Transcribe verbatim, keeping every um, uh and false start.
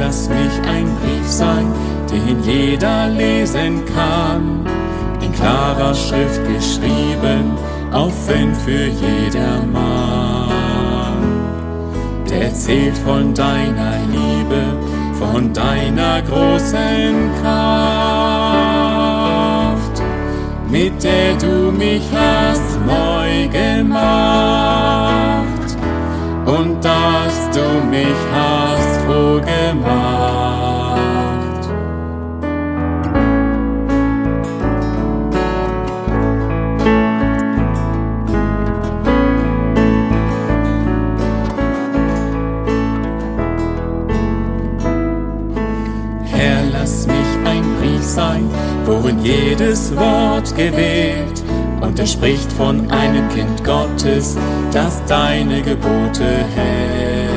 lass mich ein Brief sein, den jeder lesen kann, in klarer Schrift geschrieben, offen für jedermann. Der erzählt von deiner Liebe, von deiner großen Kraft, mit der du mich hast neu gemacht und dass du mich hast froh gemacht. Herr, lass mich ein Brief sein, worin jedes Wort gewählt, und er spricht von einem Kind Gottes, das deine Gebote hält.